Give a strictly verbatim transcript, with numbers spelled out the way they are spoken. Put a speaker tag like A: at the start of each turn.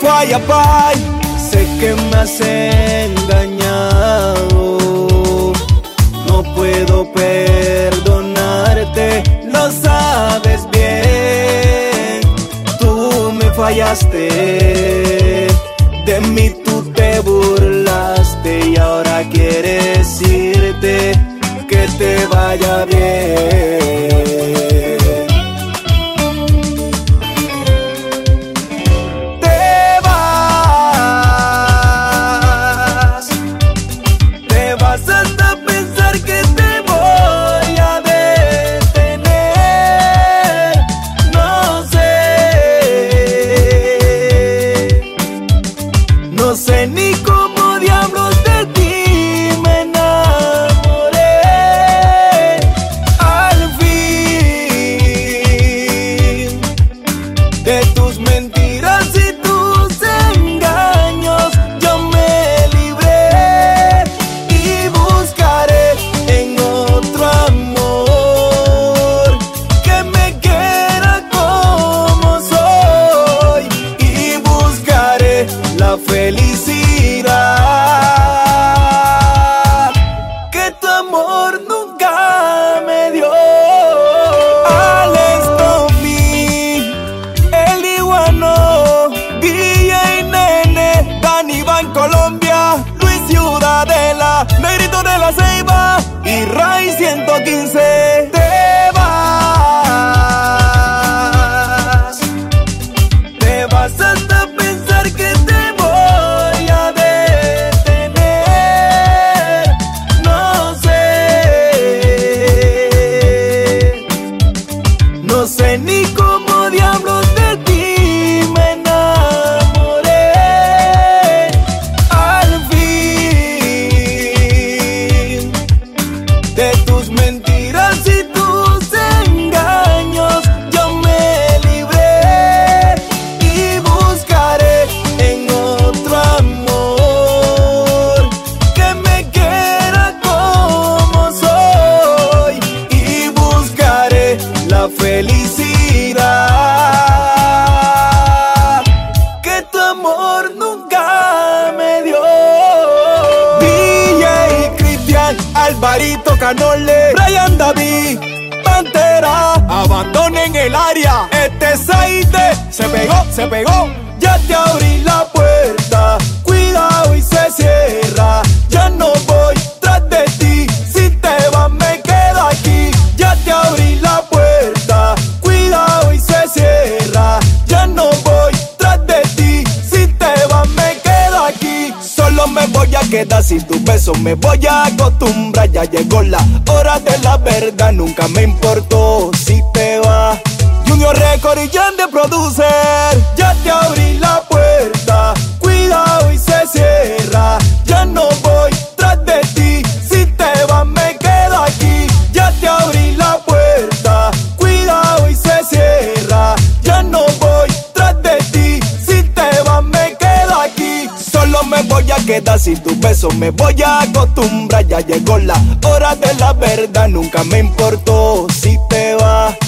A: falla, pay. Sé que me has engañado, no puedo perdonarte, lo sabes bien. Tú me fallaste, de mí tú te burlaste y ahora quieres irte, que te vaya bien. No sé ni cómo diablos de ti me enamoré. Al fin, de tus mentiras y tus engaños yo me libré y buscaré en otro amor que me quiera como soy y buscaré la felicidad que tu amor nunca me dio. Alex Tommy, el iguano, D J Nene, Dani Van Colombia, Luis Ciudadela, Negrito de la Ceiba y Ray ciento quince. Te vas, te vas hasta pensar que te no sé ni cómo diablos de ti me enamoré. Al fin, de tus mentiras y tus engaños yo me libré y buscaré en otro amor que me quiera como soy y buscaré la felicidad que tu amor nunca me dio. D J Cristian, Alvarito Canole, Brian David, Pantera, abandonen el área. Este Saite se pegó, se pegó. Ya te abrí la puerta, cuidado y se cierra. Ya no voy tras de ti, si te vas me quedo aquí. Ya te abrí la puerta, cuidado y se cierra. Ya no voy tras de ti, si te vas me quedo aquí. Solo me voy a quedar sin tus besos, me voy a acostumbrar. Ya llegó la hora de la verdad, nunca me importó si te vas. Junior Record y Jan de Producer, ya te abrí la puerta, cuidado y se cierra. Ya no voy tras de ti, si te vas me quedo aquí. Ya te abrí la puerta, cuidado y se cierra. Ya no voy tras de ti, si te vas me quedo aquí. Solo me voy a quedar sin tus besos, me voy a acostumbrar. Ya llegó la hora de la verdad, nunca me importó si te vas.